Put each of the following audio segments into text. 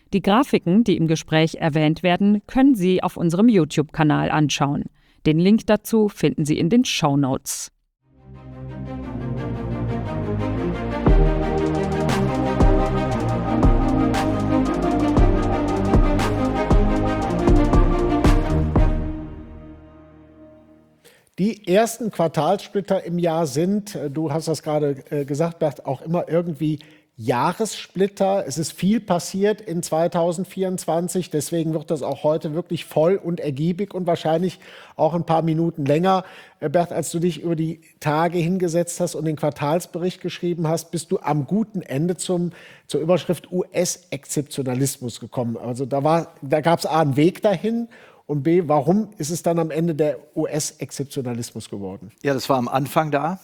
Die Grafiken, die im Gespräch erwähnt werden, können Sie auf unserem YouTube-Kanal anschauen. Den Link dazu finden Sie in den Shownotes. Die ersten Quartalssplitter im Jahr sind, du hast das gerade gesagt, Bert, auch immer irgendwie Jahressplitter. Es ist viel passiert in 2024, deswegen wird das auch heute wirklich voll und ergiebig und wahrscheinlich auch ein paar Minuten länger. Bert, als du dich über die Tage hingesetzt hast und den Quartalsbericht geschrieben hast, bist du am guten Ende zur Überschrift US-Exzeptionalismus gekommen. Also da gab es A, einen Weg dahin. Und B, warum ist es dann am Ende der US-Exzeptionalismus geworden? Ja, das war am Anfang da.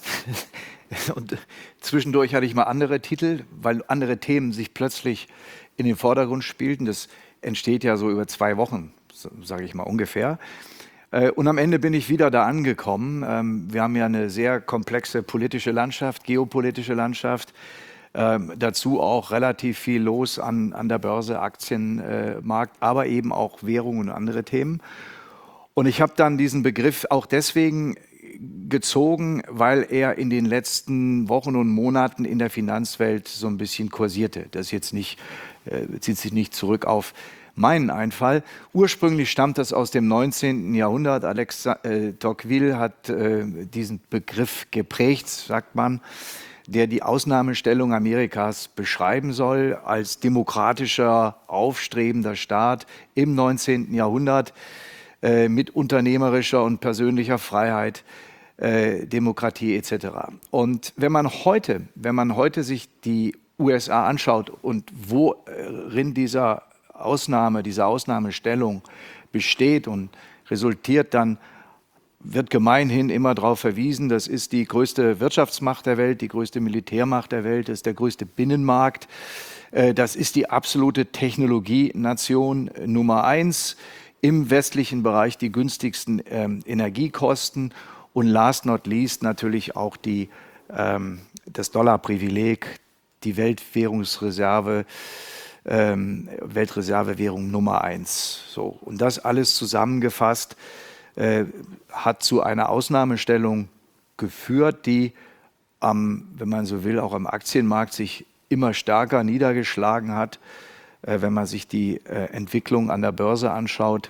Und zwischendurch hatte ich mal andere Titel, weil andere Themen sich plötzlich in den Vordergrund spielten. Das entsteht ja so über 2 Wochen, sage ich mal ungefähr. Und am Ende bin ich wieder da angekommen. Wir haben ja eine sehr komplexe politische Landschaft, geopolitische Landschaft. Dazu auch relativ viel los an der Börse, Aktienmarkt, aber eben auch Währungen und andere Themen. Und ich habe dann diesen Begriff auch deswegen gezogen, weil er in den letzten Wochen und Monaten in der Finanzwelt so ein bisschen kursierte. Das jetzt nicht, zieht sich nicht zurück auf meinen Einfall. Ursprünglich stammt das aus dem 19. Jahrhundert. Alex Tocqueville hat diesen Begriff geprägt, sagt man, der die Ausnahmestellung Amerikas beschreiben soll als demokratischer, aufstrebender Staat im 19. Jahrhundert mit unternehmerischer und persönlicher Freiheit, Demokratie etc. Und wenn man heute sich die USA anschaut und worin diese Ausnahmestellung besteht und resultiert, dann wird gemeinhin immer darauf verwiesen, das ist die größte Wirtschaftsmacht der Welt, die größte Militärmacht der Welt, das ist der größte Binnenmarkt, das ist die absolute Technologienation Nummer 1, im westlichen Bereich die günstigsten Energiekosten und last not least natürlich auch das Dollarprivileg, die Weltreservewährung Nummer 1. So, und das alles zusammengefasst hat zu einer Ausnahmestellung geführt, die wenn man so will, auch am Aktienmarkt sich immer stärker niedergeschlagen hat. Wenn man sich die Entwicklung an der Börse anschaut,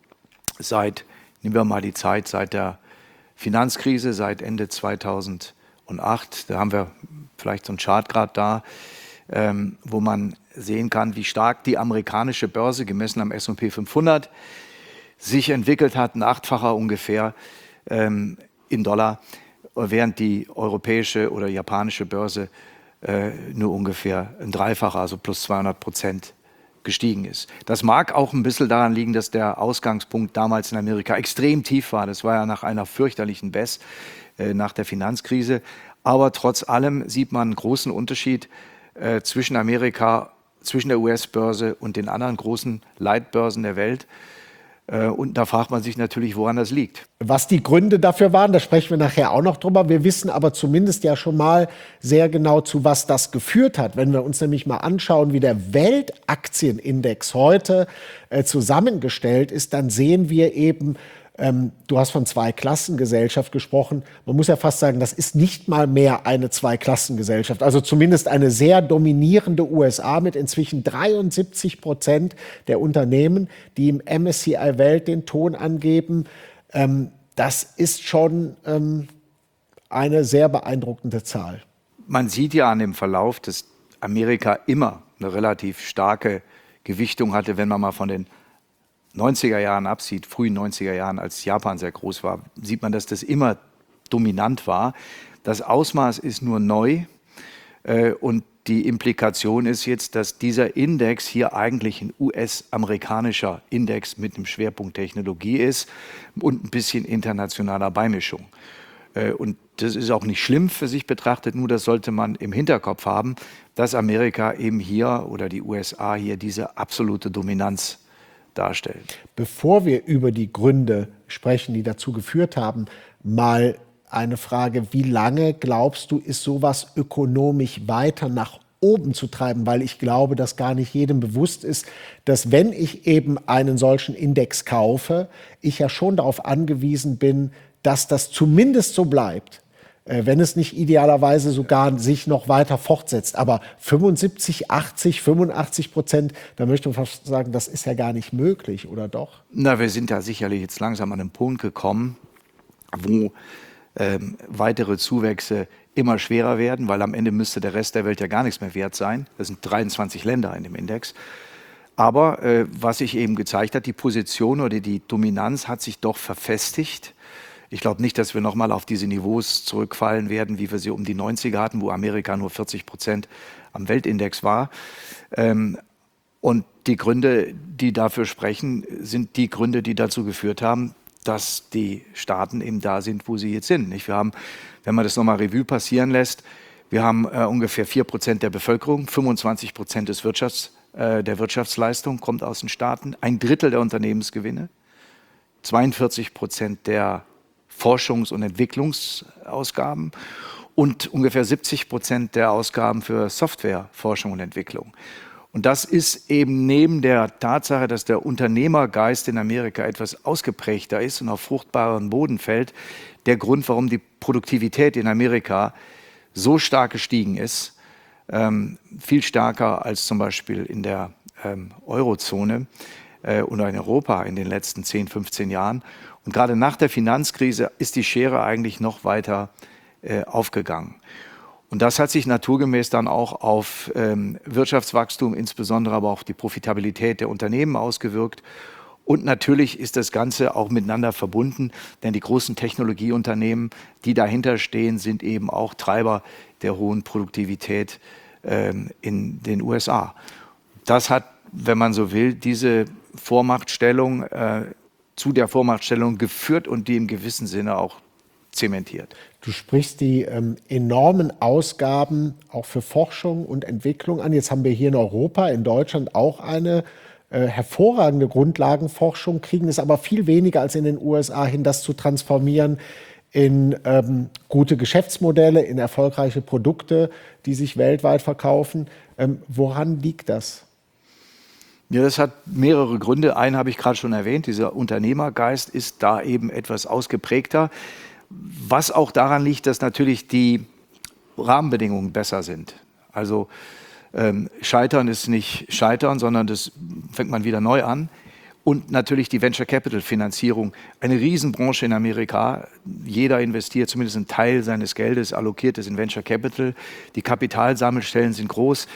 nehmen wir mal die Zeit seit der Finanzkrise, seit Ende 2008, da haben wir vielleicht so einen Chart gerade da, wo man sehen kann, wie stark die amerikanische Börse, gemessen am S&P 500, sich entwickelt hat, ein 8-facher ungefähr in Dollar, während die europäische oder japanische Börse nur ungefähr ein 3-facher, also plus 200% gestiegen ist. Das mag auch ein bisschen daran liegen, dass der Ausgangspunkt damals in Amerika extrem tief war. Das war ja nach einer fürchterlichen BES, nach der Finanzkrise. Aber trotz allem sieht man einen großen Unterschied zwischen der US-Börse und den anderen großen Leitbörsen der Welt. Und da fragt man sich natürlich, woran das liegt. Was die Gründe dafür waren, da sprechen wir nachher auch noch drüber. Wir wissen aber zumindest ja schon mal sehr genau, zu was das geführt hat. Wenn wir uns nämlich mal anschauen, wie der Weltaktienindex heute zusammengestellt ist, dann sehen wir eben, du hast von Zweiklassengesellschaft gesprochen. Man muss ja fast sagen, das ist nicht mal mehr eine Zweiklassengesellschaft. Also zumindest eine sehr dominierende USA mit inzwischen 73% der Unternehmen, die im MSCI Welt den Ton angeben. Das ist schon eine sehr beeindruckende Zahl. Man sieht ja an dem Verlauf, dass Amerika immer eine relativ starke Gewichtung hatte, wenn man mal von den 90er Jahren absieht, frühen 90er Jahren, als Japan sehr groß war, sieht man, dass das immer dominant war. Das Ausmaß ist nur neu und die Implikation ist jetzt, dass dieser Index hier eigentlich ein US-amerikanischer Index mit einem Schwerpunkt Technologie ist und ein bisschen internationaler Beimischung. Und das ist auch nicht schlimm für sich betrachtet, nur das sollte man im Hinterkopf haben, dass Amerika eben hier oder die USA hier diese absolute Dominanz darstellen. Bevor wir über die Gründe sprechen, die dazu geführt haben, mal eine Frage: Wie lange, glaubst du, ist sowas ökonomisch weiter nach oben zu treiben, weil ich glaube, dass gar nicht jedem bewusst ist, dass wenn ich eben einen solchen Index kaufe, ich ja schon darauf angewiesen bin, dass das zumindest so bleibt, wenn es nicht idealerweise sogar sich noch weiter fortsetzt. Aber 75, 80, 85%, da möchte man fast sagen, das ist ja gar nicht möglich, oder doch? Na, wir sind da sicherlich jetzt langsam an einen Punkt gekommen, wo weitere Zuwächse immer schwerer werden, weil am Ende müsste der Rest der Welt ja gar nichts mehr wert sein. Das sind 23 Länder in dem Index. Aber was sich eben gezeigt hat, die Position oder die Dominanz hat sich doch verfestigt. Ich glaube nicht, dass wir nochmal auf diese Niveaus zurückfallen werden, wie wir sie um die 90er hatten, wo Amerika nur 40% am Weltindex war. Und die Gründe, die dafür sprechen, sind die Gründe, die dazu geführt haben, dass die Staaten eben da sind, wo sie jetzt sind. Wir haben, wenn man das nochmal Revue passieren lässt, wir haben ungefähr 4% der Bevölkerung, 25% der Wirtschaftsleistung kommt aus den Staaten, 1/3 der Unternehmensgewinne, 42% der Forschungs- und Entwicklungsausgaben und ungefähr 70% der Ausgaben für Software, Forschung und Entwicklung. Und das ist eben neben der Tatsache, dass der Unternehmergeist in Amerika etwas ausgeprägter ist und auf fruchtbaren Boden fällt, der Grund, warum die Produktivität in Amerika so stark gestiegen ist, viel stärker als zum Beispiel in der Eurozone oder in Europa in den letzten 10, 15 Jahren. Und gerade nach der Finanzkrise ist die Schere eigentlich noch weiter aufgegangen. Und das hat sich naturgemäß dann auch auf Wirtschaftswachstum, insbesondere aber auch die Profitabilität der Unternehmen ausgewirkt. Und natürlich ist das Ganze auch miteinander verbunden, denn die großen Technologieunternehmen, die dahinter stehen, sind eben auch Treiber der hohen Produktivität in den USA. Das hat, wenn man so will, diese Vormachtstellung zu der Vormachtstellung geführt und die im gewissen Sinne auch zementiert. Du sprichst die enormen Ausgaben auch für Forschung und Entwicklung an. Jetzt haben wir hier in Europa, in Deutschland auch eine hervorragende Grundlagenforschung, kriegen es aber viel weniger als in den USA hin, das zu transformieren in gute Geschäftsmodelle, in erfolgreiche Produkte, die sich weltweit verkaufen. Woran liegt das? Ja, das hat mehrere Gründe. Einen habe ich gerade schon erwähnt, dieser Unternehmergeist ist da eben etwas ausgeprägter. Was auch daran liegt, dass natürlich die Rahmenbedingungen besser sind. Also Scheitern ist nicht Scheitern, sondern das fängt man wieder neu an. Und natürlich die Venture Capital Finanzierung, eine Riesenbranche in Amerika. Jeder investiert zumindest einen Teil seines Geldes, allokiert es in Venture Capital. Die Kapitalsammelstellen sind groß.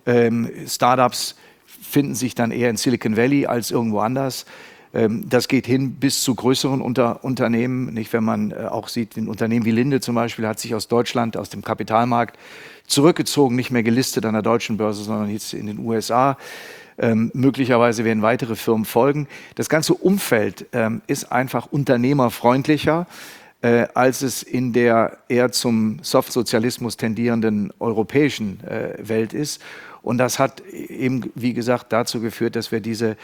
Startups finden sich dann eher in Silicon Valley als irgendwo anders. Das geht hin bis zu größeren Unternehmen. Nicht, wenn man auch sieht, ein Unternehmen wie Linde zum Beispiel hat sich aus Deutschland, aus dem Kapitalmarkt zurückgezogen, nicht mehr gelistet an der deutschen Börse, sondern jetzt in den USA. Möglicherweise werden weitere Firmen folgen. Das ganze Umfeld ist einfach unternehmerfreundlicher, als es in der eher zum Softsozialismus tendierenden europäischen Welt ist. Und das hat eben, wie gesagt, dazu geführt, dass wir diese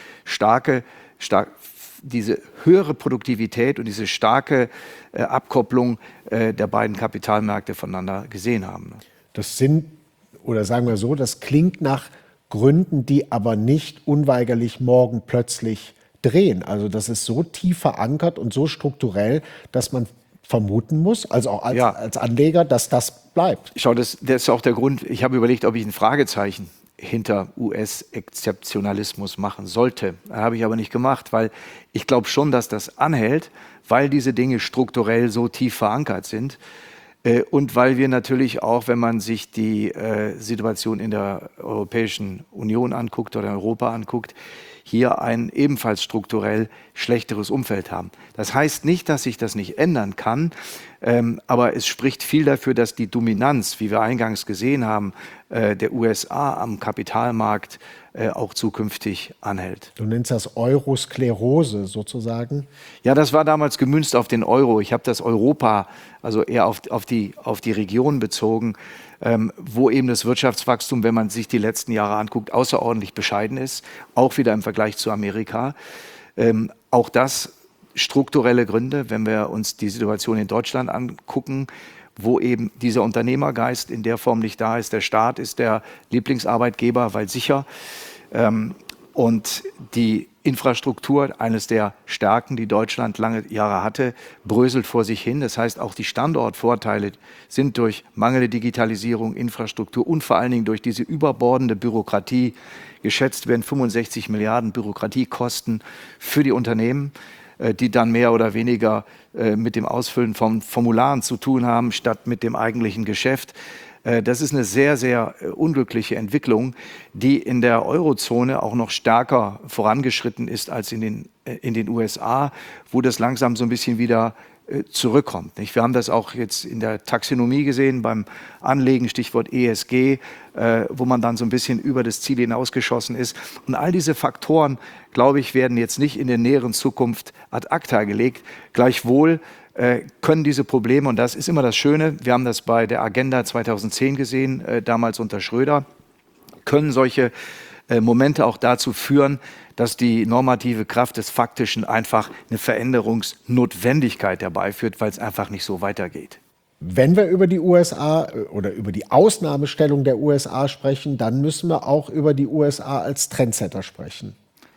diese höhere Produktivität und diese starke Abkopplung der beiden Kapitalmärkte voneinander gesehen haben. Das sind, oder sagen wir so, das klingt nach Gründen, die aber nicht unweigerlich morgen plötzlich drehen. Also das ist so tief verankert und so strukturell, dass man vermuten muss, also auch als Anleger, dass das bleibt. Schau, das ist auch der Grund, ich habe überlegt, ob ich ein Fragezeichen hinter US-Exzeptionalismus machen sollte. Habe ich aber nicht gemacht, weil ich glaube schon, dass das anhält, weil diese Dinge strukturell so tief verankert sind. Und weil wir natürlich auch, wenn man sich die Situation in der Europäischen Union anguckt oder in Europa anguckt, hier ein ebenfalls strukturell schlechteres Umfeld haben. Das heißt nicht, dass sich das nicht ändern kann, aber es spricht viel dafür, dass die Dominanz, wie wir eingangs gesehen haben, der USA am Kapitalmarkt auch zukünftig anhält. Du nennst das Eurosklerose sozusagen? Ja, das war damals gemünzt auf den Euro. Ich habe das Europa, also eher auf die Region bezogen, wo eben das Wirtschaftswachstum, wenn man sich die letzten Jahre anguckt, außerordentlich bescheiden ist, auch wieder im Vergleich zu Amerika. Auch das strukturelle Gründe, wenn wir uns die Situation in Deutschland angucken, wo eben dieser Unternehmergeist in der Form nicht da ist. Der Staat ist der Lieblingsarbeitgeber, weil sicher. Und die Infrastruktur, eines der Stärken, die Deutschland lange Jahre hatte, bröselt vor sich hin. Das heißt, auch die Standortvorteile sind durch mangelnde Digitalisierung, Infrastruktur und vor allen Dingen durch diese überbordende Bürokratie, geschätzt werden 65 Milliarden Bürokratiekosten für die Unternehmen, die dann mehr oder weniger mit dem Ausfüllen von Formularen zu tun haben, statt mit dem eigentlichen Geschäft. Das ist eine sehr, sehr unglückliche Entwicklung, die in der Eurozone auch noch stärker vorangeschritten ist als in den USA, wo das langsam so ein bisschen wieder zurückkommt. Nicht? Wir haben das auch jetzt in der Taxonomie gesehen, beim Anlegen, Stichwort ESG, wo man dann so ein bisschen über das Ziel hinausgeschossen ist. Und all diese Faktoren, glaube ich, werden jetzt nicht in der näheren Zukunft ad acta gelegt. Gleichwohl können diese Probleme, und das ist immer das Schöne, wir haben das bei der Agenda 2010 gesehen, damals unter Schröder, können solche Momente auch dazu führen, dass die normative Kraft des Faktischen einfach eine Veränderungsnotwendigkeit herbeiführt, weil es einfach nicht so weitergeht. Wenn wir über die USA oder über die Ausnahmestellung der USA sprechen, dann müssen wir auch über die USA als Trendsetter sprechen.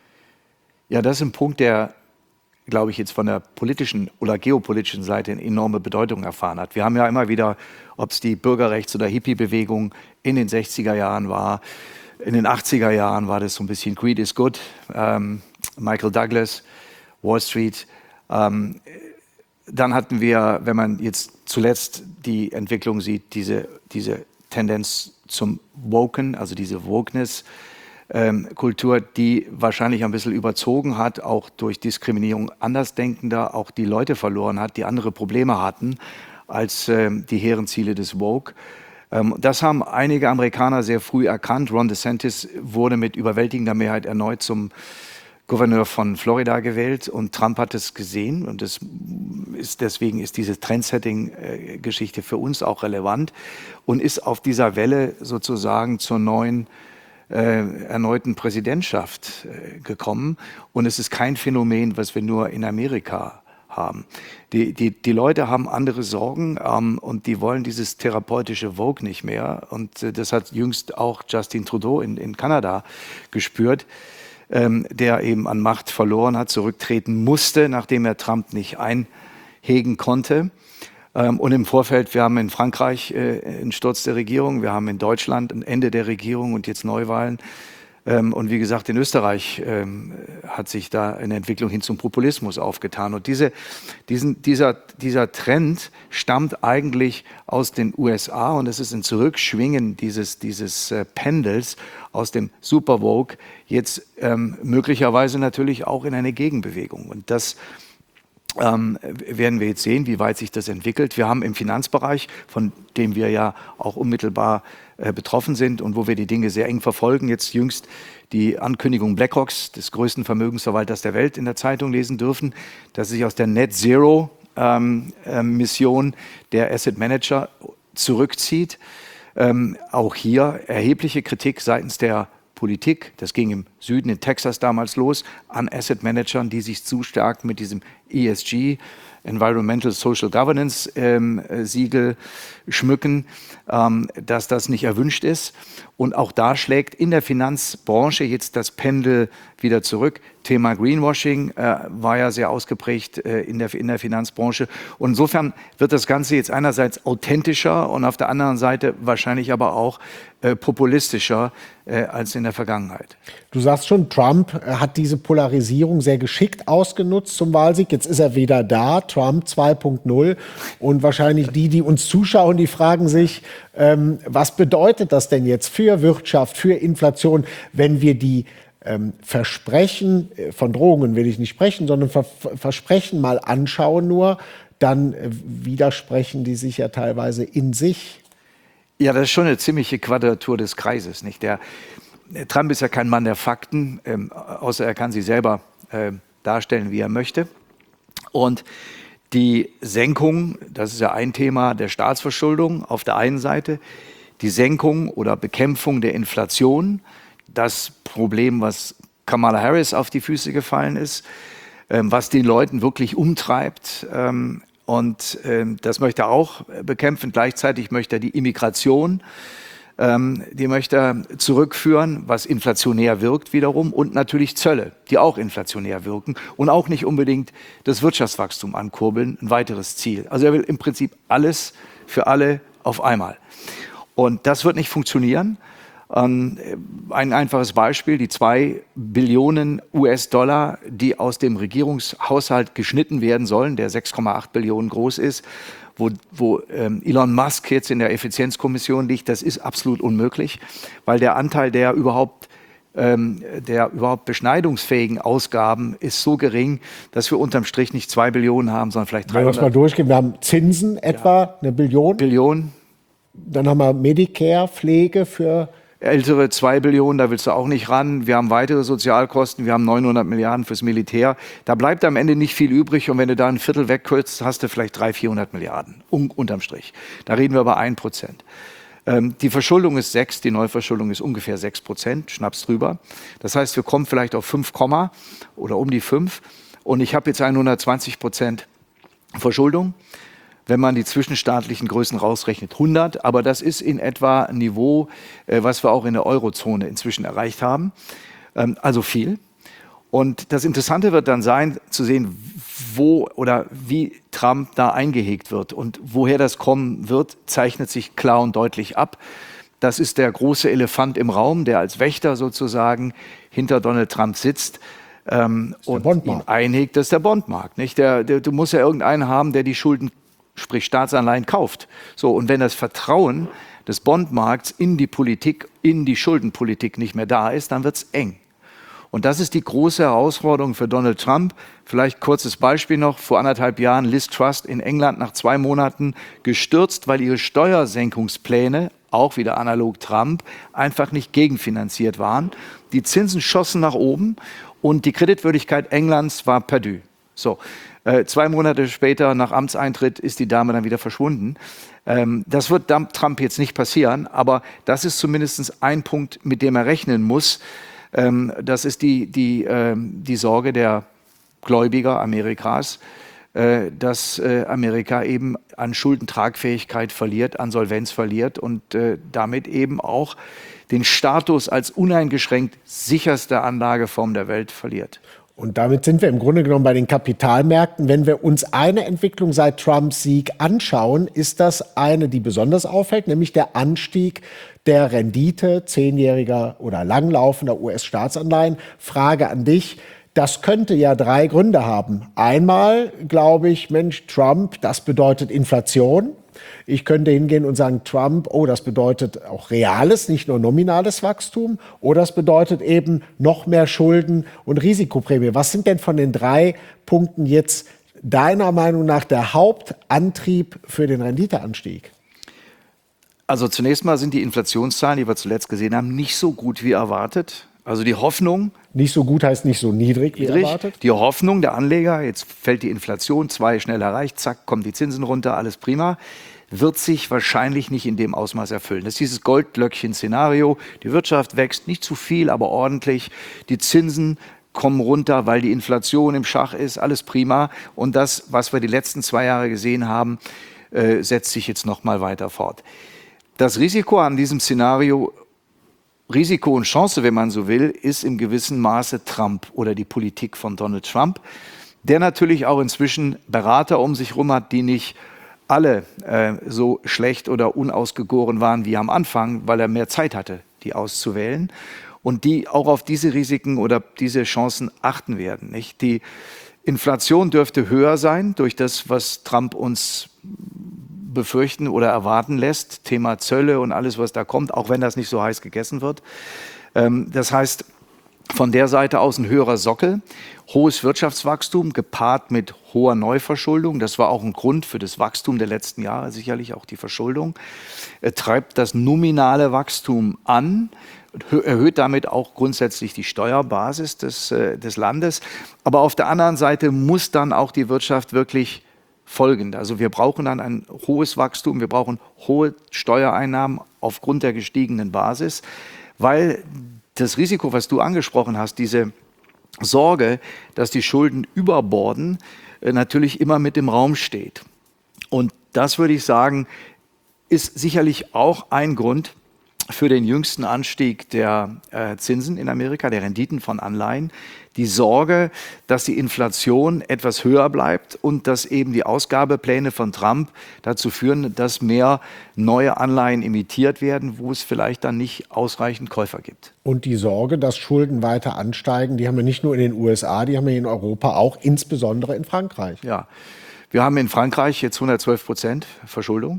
Ja, das ist ein Punkt, der, glaube ich, jetzt von der politischen oder geopolitischen Seite eine enorme Bedeutung erfahren hat. Wir haben ja immer wieder, ob es die Bürgerrechts- oder Hippie-Bewegung in den 60er Jahren war, in den 80er Jahren war das so ein bisschen Greed is Good, Michael Douglas, Wall Street. Dann hatten wir, wenn man jetzt zuletzt die Entwicklung sieht, diese Tendenz zum Woken, also diese Wokeness-Kultur, die wahrscheinlich ein bisschen überzogen hat, auch durch Diskriminierung Andersdenkender, auch die Leute verloren hat, die andere Probleme hatten als die hehren Ziele des Woke. Das haben einige Amerikaner sehr früh erkannt. Ron DeSantis wurde mit überwältigender Mehrheit erneut zum Gouverneur von Florida gewählt und Trump hat es gesehen und deswegen ist diese Trendsetting-Geschichte für uns auch relevant und ist auf dieser Welle sozusagen zur neuen erneuten Präsidentschaft gekommen. Und es ist kein Phänomen, was wir nur in Amerika haben. Die Leute haben andere Sorgen und die wollen dieses therapeutische Vogue nicht mehr. Und das hat jüngst auch Justin Trudeau in Kanada gespürt, der eben an Macht verloren hat, zurücktreten musste, nachdem er Trump nicht einhegen konnte. Und im Vorfeld, wir haben in Frankreich einen Sturz der Regierung, wir haben in Deutschland ein Ende der Regierung und jetzt Neuwahlen. Und wie gesagt, in Österreich hat sich da eine Entwicklung hin zum Populismus aufgetan. Und dieser Trend stammt eigentlich aus den USA und es ist ein Zurückschwingen dieses Pendels aus dem Supervogue jetzt möglicherweise natürlich auch in eine Gegenbewegung. Und das werden wir jetzt sehen, wie weit sich das entwickelt. Wir haben im Finanzbereich, von dem wir ja auch unmittelbar betroffen sind und wo wir die Dinge sehr eng verfolgen, jetzt jüngst die Ankündigung BlackRocks, des größten Vermögensverwalters der Welt, in der Zeitung lesen dürfen, dass sich aus der Net Zero Mission der Asset Manager zurückzieht. Auch hier erhebliche Kritik seitens der Politik, das ging im Süden in Texas damals los, an Asset Managern, die sich zu stark mit diesem ESG, Environmental Social Governance Siegel schmücken, dass das nicht erwünscht ist. Und auch da schlägt in der Finanzbranche jetzt das Pendel wieder zurück. Thema Greenwashing war ja sehr ausgeprägt in der Finanzbranche. Und insofern wird das Ganze jetzt einerseits authentischer und auf der anderen Seite wahrscheinlich aber auch populistischer als in der Vergangenheit. Du sagst schon, Trump hat diese Polarisierung sehr geschickt ausgenutzt zum Wahlsieg. Jetzt ist er wieder da, Trump 2.0. Und wahrscheinlich die uns zuschauen, die fragen sich, was bedeutet das denn jetzt für Wirtschaft, für Inflation, wenn wir die Versprechen, von Drohungen will ich nicht sprechen, sondern Versprechen mal anschauen nur, dann widersprechen die sich ja teilweise in sich. Ja, das ist schon eine ziemliche Quadratur des Kreises, nicht? Der Trump ist ja kein Mann der Fakten, außer er kann sie selber darstellen, wie er möchte. Und die Senkung, das ist ja ein Thema der Staatsverschuldung auf der einen Seite, die Senkung oder Bekämpfung der Inflation, das Problem, was Kamala Harris auf die Füße gefallen ist, was den Leuten wirklich umtreibt, Und das möchte er auch bekämpfen. Gleichzeitig möchte er die Immigration, die möchte er zurückführen, was inflationär wirkt wiederum. Und natürlich Zölle, die auch inflationär wirken und auch nicht unbedingt das Wirtschaftswachstum ankurbeln. Ein weiteres Ziel. Also er will im Prinzip alles für alle auf einmal. Und das wird nicht funktionieren. Ein einfaches Beispiel, die 2 Billionen US-Dollar, die aus dem Regierungshaushalt geschnitten werden sollen, der 6,8 Billionen groß ist, wo Elon Musk jetzt in der Effizienzkommission liegt, das ist absolut unmöglich, weil der Anteil der überhaupt beschneidungsfähigen Ausgaben ist so gering, dass wir unterm Strich nicht 2 Billionen haben, sondern vielleicht 300. Wenn wir es mal durchgehen, wir haben Zinsen etwa 1 Billion. Dann haben wir Medicare, Pflege für Ältere 2 Billionen, da willst du auch nicht ran. Wir haben weitere Sozialkosten, wir haben 900 Milliarden fürs Militär. Da bleibt am Ende nicht viel übrig und wenn du da ein Viertel wegkürzt, hast du vielleicht 300, 400 Milliarden unterm Strich. Da reden wir über 1%. Die Verschuldung ist 6, die Neuverschuldung ist ungefähr 6%, schnappst drüber. Das heißt, wir kommen vielleicht auf 5, oder um die 5 und ich habe jetzt 120% Verschuldung. Wenn man die zwischenstaatlichen Größen rausrechnet, 100. Aber das ist in etwa ein Niveau, was wir auch in der Eurozone inzwischen erreicht haben. Also viel. Und das Interessante wird dann sein, zu sehen, wo oder wie Trump da eingehegt wird. Und woher das kommen wird, zeichnet sich klar und deutlich ab. Das ist der große Elefant im Raum, der als Wächter sozusagen hinter Donald Trump sitzt. Und ihn einhegt, das ist der Bondmarkt. Nicht? Du musst ja irgendeinen haben, der die Schulden, sprich Staatsanleihen, kauft. So, und wenn das Vertrauen des Bondmarkts in die Politik, in die Schuldenpolitik nicht mehr da ist, dann wird es eng. Und das ist die große Herausforderung für Donald Trump. Vielleicht kurzes Beispiel noch. Vor 1,5 Jahren Liz Truss in England nach 2 Monaten gestürzt, weil ihre Steuersenkungspläne, auch wieder analog Trump, einfach nicht gegenfinanziert waren. Die Zinsen schossen nach oben und die Kreditwürdigkeit Englands war perdu. So. 2 Monate später, nach Amtseintritt, ist die Dame dann wieder verschwunden. Das wird Trump jetzt nicht passieren, aber das ist zumindest ein Punkt, mit dem er rechnen muss. Das ist die Sorge der Gläubiger Amerikas, dass Amerika eben an Schuldentragfähigkeit verliert, an Solvenz verliert und damit eben auch den Status als uneingeschränkt sicherste Anlageform der Welt verliert. Und damit sind wir im Grunde genommen bei den Kapitalmärkten. Wenn wir uns eine Entwicklung seit Trumps Sieg anschauen, ist das eine, die besonders auffällt, nämlich der Anstieg der Rendite 10-jähriger oder langlaufender US-Staatsanleihen. Frage an dich. Das könnte ja 3 Gründe haben. Einmal glaube ich, Mensch, Trump, das bedeutet Inflation. Ich könnte hingehen und sagen, Trump, oh, das bedeutet auch reales, nicht nur nominales Wachstum. Oder es bedeutet eben noch mehr Schulden und Risikoprämie. Was sind denn von den 3 Punkten jetzt deiner Meinung nach der Hauptantrieb für den Renditeanstieg? Also zunächst mal sind die Inflationszahlen, die wir zuletzt gesehen haben, nicht so gut wie erwartet. Also die Hoffnung. Nicht so gut heißt nicht so niedrig wie erwartet? Die Hoffnung der Anleger, jetzt fällt die Inflation, 2 schnell erreicht, zack, kommen die Zinsen runter, alles prima, wird sich wahrscheinlich nicht in dem Ausmaß erfüllen. Das ist dieses Goldlöckchen-Szenario. Die Wirtschaft wächst nicht zu viel, aber ordentlich. Die Zinsen kommen runter, weil die Inflation im Schach ist, alles prima. Und das, was wir die letzten 2 Jahre gesehen haben, setzt sich jetzt noch mal weiter fort. Das Risiko an diesem Szenario, Risiko und Chance, wenn man so will, ist im gewissen Maße Trump oder die Politik von Donald Trump, der natürlich auch inzwischen Berater um sich herum hat, die nicht alle so schlecht oder unausgegoren waren wie am Anfang, weil er mehr Zeit hatte, die auszuwählen und die auch auf diese Risiken oder diese Chancen achten werden. Nicht? Die Inflation dürfte höher sein durch das, was Trump uns befürchten oder erwarten lässt, Thema Zölle und alles, was da kommt, auch wenn das nicht so heiß gegessen wird. Das heißt, von der Seite aus ein höherer Sockel, hohes Wirtschaftswachstum gepaart mit hoher Neuverschuldung, das war auch ein Grund für das Wachstum der letzten Jahre, sicherlich auch die Verschuldung, treibt das nominale Wachstum an, erhöht damit auch grundsätzlich die Steuerbasis des Landes. Aber auf der anderen Seite muss dann auch die Wirtschaft wirklich folgen. Also wir brauchen dann ein hohes Wachstum, wir brauchen hohe Steuereinnahmen aufgrund der gestiegenen Basis, weil das Risiko, was du angesprochen hast, diese Sorge, dass die Schulden überborden, natürlich immer mit im Raum steht. Und das würde ich sagen, ist sicherlich auch ein Grund für den jüngsten Anstieg der Zinsen in Amerika, der Renditen von Anleihen. Die Sorge, dass die Inflation etwas höher bleibt und dass eben die Ausgabepläne von Trump dazu führen, dass mehr neue Anleihen emittiert werden, wo es vielleicht dann nicht ausreichend Käufer gibt. Und die Sorge, dass Schulden weiter ansteigen, die haben wir nicht nur in den USA, die haben wir in Europa auch, insbesondere in Frankreich. Ja, wir haben in Frankreich jetzt 112% Verschuldung.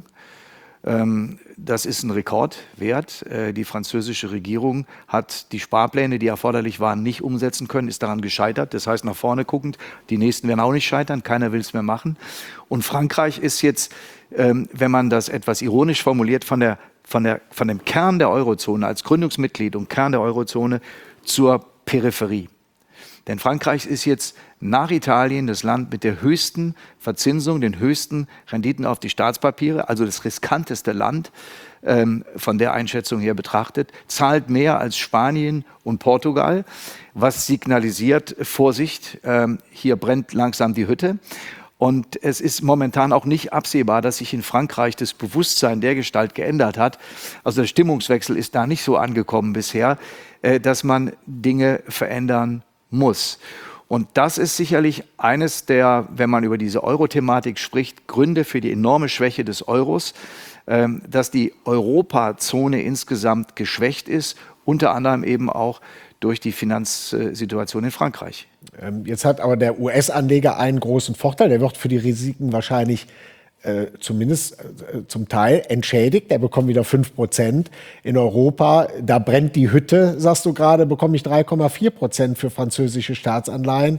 Das ist ein Rekordwert. Die französische Regierung hat die Sparpläne, die erforderlich waren, nicht umsetzen können, ist daran gescheitert. Das heißt, nach vorne guckend, die Nächsten werden auch nicht scheitern, keiner will es mehr machen. Und Frankreich ist jetzt, wenn man das etwas ironisch formuliert, von dem Kern der Eurozone, als Gründungsmitglied und Kern der Eurozone zur Peripherie. Denn Frankreich ist jetzt nach Italien das Land mit der höchsten Verzinsung, den höchsten Renditen auf die Staatspapiere, also das riskanteste Land von der Einschätzung her betrachtet, zahlt mehr als Spanien und Portugal, was signalisiert, Vorsicht, hier brennt langsam die Hütte. Und es ist momentan auch nicht absehbar, dass sich in Frankreich das Bewusstsein dergestalt geändert hat. Also der Stimmungswechsel ist da nicht so angekommen bisher, dass man Dinge verändern muss. Und das ist sicherlich eines der, wenn man über diese Euro-Thematik spricht, Gründe für die enorme Schwäche des Euros, dass die Europazone insgesamt geschwächt ist, unter anderem eben auch durch die Finanzsituation in Frankreich. Jetzt hat aber der US-Anleger einen großen Vorteil, der wird für die Risiken wahrscheinlich zumindest zum Teil entschädigt, der bekommt wieder 5%. In Europa, da brennt die Hütte, sagst du gerade, bekomme ich 3,4% für französische Staatsanleihen.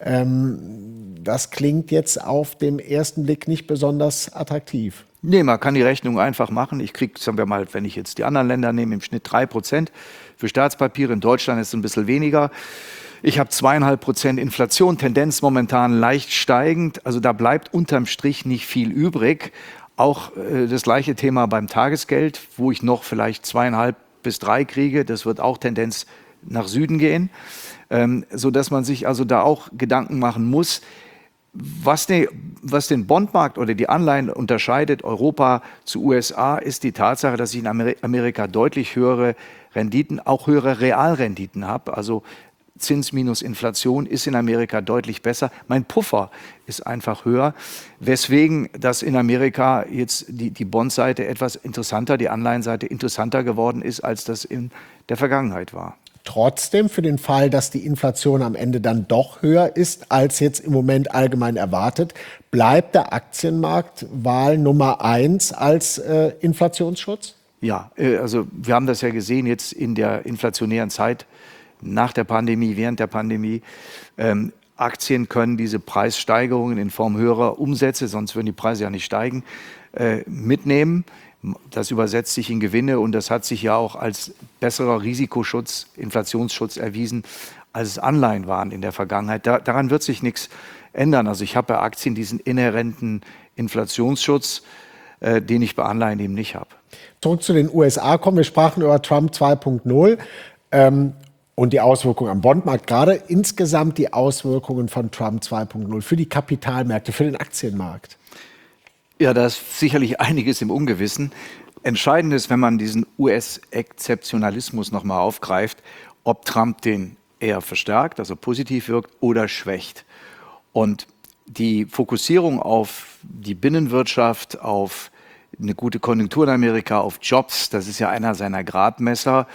Das klingt jetzt auf dem ersten Blick nicht besonders attraktiv. Nee, man kann die Rechnung einfach machen. Ich kriege, sagen wir mal, wenn ich jetzt die anderen Länder nehme, im Schnitt 3% für Staatspapiere. In Deutschland ist es ein bisschen weniger. Ich habe 2,5% Inflation, Tendenz momentan leicht steigend. Also da bleibt unterm Strich nicht viel übrig. Auch das gleiche Thema beim Tagesgeld, wo ich noch vielleicht 2,5 bis 3 kriege. Das wird auch Tendenz nach Süden gehen, sodass man sich also da auch Gedanken machen muss. Was den Bondmarkt oder die Anleihen unterscheidet, Europa zu USA, ist die Tatsache, dass ich in Amerika deutlich höhere Renditen, auch höhere Realrenditen habe. Also Zins minus Inflation ist in Amerika deutlich besser. Mein Puffer ist einfach höher, weswegen das in Amerika jetzt die Bondseite etwas interessanter, die Anleihenseite interessanter geworden ist, als das in der Vergangenheit war. Trotzdem, für den Fall, dass die Inflation am Ende dann doch höher ist, als jetzt im Moment allgemein erwartet, bleibt der Aktienmarkt Wahl Nummer 1 als Inflationsschutz? Ja, also wir haben das ja gesehen jetzt in der inflationären Zeit, nach der Pandemie, während der Pandemie. Aktien können diese Preissteigerungen in Form höherer Umsätze, sonst würden die Preise ja nicht steigen, mitnehmen. Das übersetzt sich in Gewinne und das hat sich ja auch als besserer Risikoschutz, Inflationsschutz erwiesen, als es Anleihen waren in der Vergangenheit. Daran wird sich nichts ändern. Also ich habe bei Aktien diesen inhärenten Inflationsschutz, den ich bei Anleihen eben nicht habe. Zurück zu den USA kommen. Wir sprachen über Trump 2.0. Und die Auswirkungen am Bondmarkt, gerade insgesamt die Auswirkungen von Trump 2.0 für die Kapitalmärkte, für den Aktienmarkt. Ja, da ist sicherlich einiges im Ungewissen. Entscheidend ist, wenn man diesen US-Exzeptionalismus nochmal aufgreift, ob Trump den eher verstärkt, also positiv wirkt, oder schwächt. Und die Fokussierung auf die Binnenwirtschaft, auf eine gute Konjunktur in Amerika, auf Jobs, das ist ja einer seiner Gradmesser,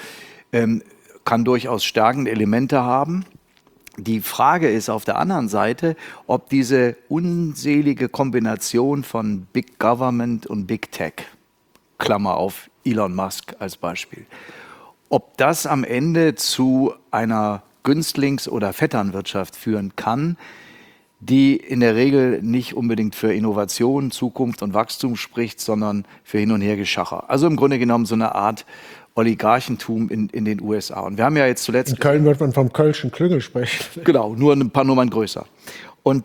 kann durchaus stärkende Elemente haben. Die Frage ist auf der anderen Seite, ob diese unselige Kombination von Big Government und Big Tech, Klammer auf Elon Musk als Beispiel, ob das am Ende zu einer Günstlings- oder Vetternwirtschaft führen kann, die in der Regel nicht unbedingt für Innovation, Zukunft und Wachstum spricht, sondern für Hin- und Hergeschacher. Also im Grunde genommen so eine Art Oligarchentum in den USA. Und wir haben ja jetzt zuletzt... In Köln wird man vom Kölschen Klüngel sprechen. Genau, nur ein paar Nummern größer. Und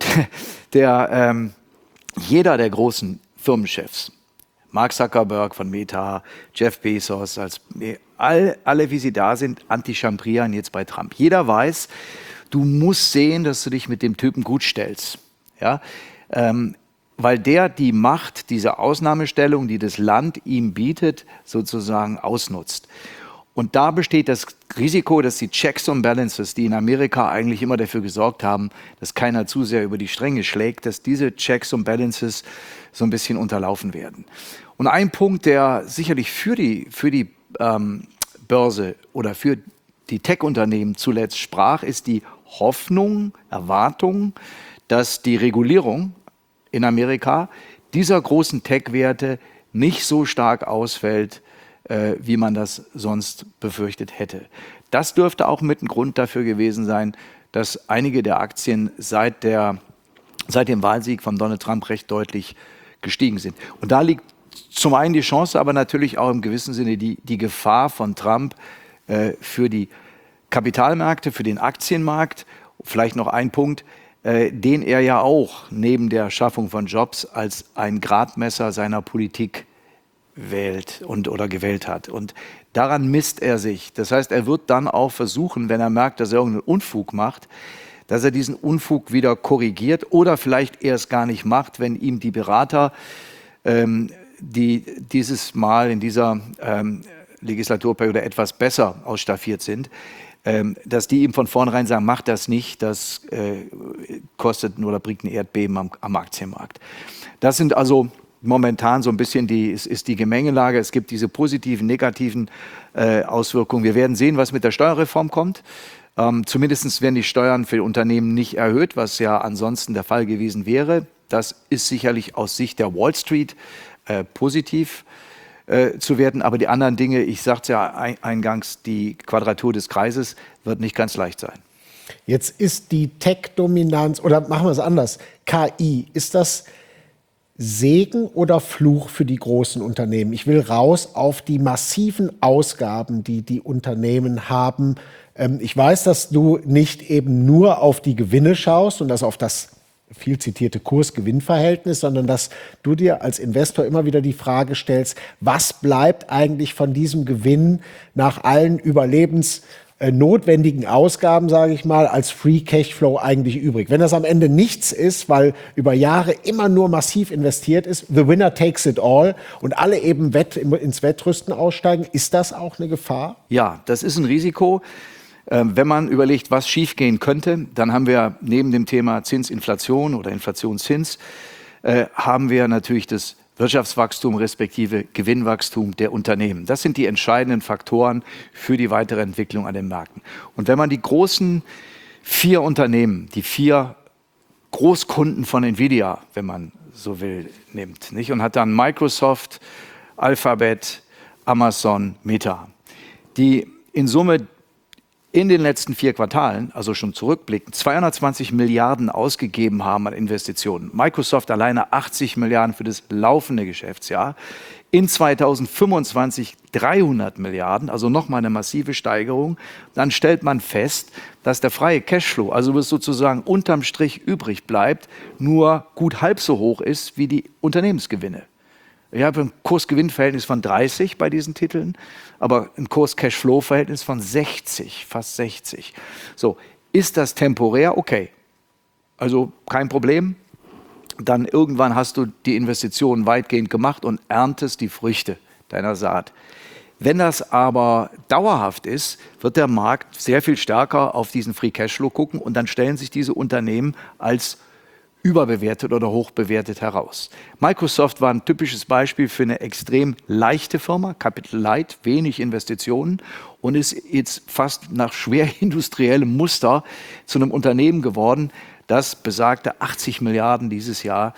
jeder der großen Firmenchefs, Mark Zuckerberg von Meta, Jeff Bezos, alle wie sie da sind, anti-chambrieren jetzt bei Trump. Jeder weiß, du musst sehen, dass du dich mit dem Typen gut stellst. Ja? weil der die Macht, diese Ausnahmestellung, die das Land ihm bietet, sozusagen ausnutzt. Und da besteht das Risiko, dass die Checks and Balances, die in Amerika eigentlich immer dafür gesorgt haben, dass keiner zu sehr über die Stränge schlägt, dass diese Checks and Balances so ein bisschen unterlaufen werden. Und ein Punkt, der sicherlich für die Börse oder für die Tech-Unternehmen zuletzt sprach, ist die Hoffnung, Erwartung, dass die Regulierung in Amerika dieser großen Tech-Werte nicht so stark ausfällt, wie man das sonst befürchtet hätte. Das dürfte auch mit ein Grund dafür gewesen sein, dass einige der Aktien seit dem Wahlsieg von Donald Trump recht deutlich gestiegen sind. Und da liegt zum einen die Chance, aber natürlich auch im gewissen Sinne die Gefahr von Trump für die Kapitalmärkte, für den Aktienmarkt. Vielleicht noch ein Punkt, den er ja auch neben der Schaffung von Jobs als ein Gradmesser seiner Politik wählt oder gewählt hat. Und daran misst er sich. Das heißt, er wird dann auch versuchen, wenn er merkt, dass er irgendeinen Unfug macht, dass er diesen Unfug wieder korrigiert oder vielleicht erst gar nicht macht, wenn ihm die Berater, die dieses Mal in dieser Legislaturperiode etwas besser ausstaffiert sind, dass die ihm von vornherein sagen, mach das nicht, das kostet oder bringt ein Erdbeben am Aktienmarkt. Das sind also momentan so ein bisschen ist die Gemengelage. Es gibt diese positiven, negativen Auswirkungen. Wir werden sehen, was mit der Steuerreform kommt. Zumindest werden die Steuern für Unternehmen nicht erhöht, was ja ansonsten der Fall gewesen wäre. Das ist sicherlich aus Sicht der Wall Street positiv zu werden. Aber die anderen Dinge, ich sagte es ja eingangs, die Quadratur des Kreises wird nicht ganz leicht sein. Jetzt ist die Tech-Dominanz, oder machen wir es anders, KI, ist das Segen oder Fluch für die großen Unternehmen? Ich will raus auf die massiven Ausgaben, die die Unternehmen haben. Ich weiß, dass du nicht eben nur auf die Gewinne schaust und das auf das viel zitierte Kurs-Gewinn-Verhältnis, sondern dass du dir als Investor immer wieder die Frage stellst, was bleibt eigentlich von diesem Gewinn nach allen überlebensnotwendigen Ausgaben, sage ich mal, als Free Cashflow eigentlich übrig. Wenn das am Ende nichts ist, weil über Jahre immer nur massiv investiert ist, the winner takes it all und alle eben ins Wettrüsten aussteigen, ist das auch eine Gefahr? Ja, das ist ein Risiko. Wenn man überlegt, was schiefgehen könnte, dann haben wir neben dem Thema Zinsinflation oder Inflationszins, haben wir natürlich das Wirtschaftswachstum respektive Gewinnwachstum der Unternehmen. Das sind die entscheidenden Faktoren für die weitere Entwicklung an den Märkten. Und wenn man die großen 4 Unternehmen, die 4 Großkunden von Nvidia, wenn man so will, nimmt, nicht? Und hat dann Microsoft, Alphabet, Amazon, Meta, die in Summe in den letzten 4 Quartalen, also schon zurückblickend, 220 Milliarden ausgegeben haben an Investitionen. Microsoft alleine 80 Milliarden für das laufende Geschäftsjahr. In 2025 300 Milliarden, also nochmal eine massive Steigerung. Dann stellt man fest, dass der freie Cashflow, also was sozusagen unterm Strich übrig bleibt, nur gut halb so hoch ist wie die Unternehmensgewinne. Ich habe ein Kurs-Gewinn-Verhältnis von 30 bei diesen Titeln, aber ein Kurs-Cash-Flow-Verhältnis von 60, fast 60. So, ist das temporär? Okay, also kein Problem. Dann irgendwann hast du die Investitionen weitgehend gemacht und erntest die Früchte deiner Saat. Wenn das aber dauerhaft ist, wird der Markt sehr viel stärker auf diesen Free Cashflow gucken und dann stellen sich diese Unternehmen als überbewertet oder hochbewertet heraus. Microsoft war ein typisches Beispiel für eine extrem leichte Firma, Capital Light, wenig Investitionen und ist jetzt fast nach schwer industriellem Muster zu einem Unternehmen geworden, das besagte 80 Milliarden dieses Jahr,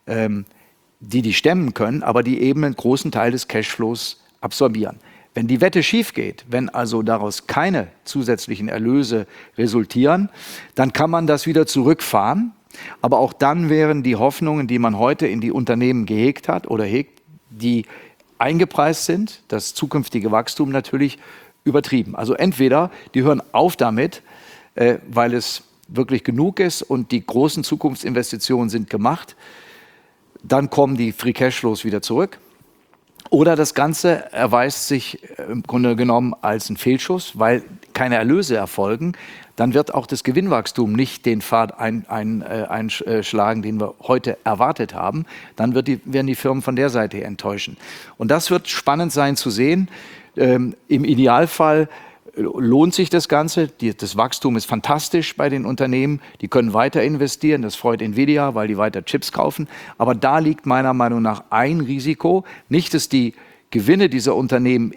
die stemmen können, aber die eben einen großen Teil des Cashflows absorbieren. Wenn die Wette schief geht, wenn also daraus keine zusätzlichen Erlöse resultieren, dann kann man das wieder zurückfahren. Aber auch dann wären die Hoffnungen, die man heute in die Unternehmen gehegt hat oder hegt, die eingepreist sind, das zukünftige Wachstum natürlich übertrieben. Also entweder die hören auf damit, weil es wirklich genug ist und die großen Zukunftsinvestitionen sind gemacht, dann kommen die Free Cashflows wieder zurück. Oder das Ganze erweist sich im Grunde genommen als ein Fehlschuss, weil keine Erlöse erfolgen. dann wird auch das Gewinnwachstum nicht den Pfad einschlagen, den wir heute erwartet haben. Dann werden die Firmen von der Seite her enttäuschen. Und das wird spannend sein zu sehen. Im Idealfall lohnt sich das Ganze. Das Wachstum ist fantastisch bei den Unternehmen. Die können weiter investieren. Das freut Nvidia, weil die weiter Chips kaufen. Aber da liegt meiner Meinung nach ein Risiko. Nicht, dass die Gewinne dieser Unternehmen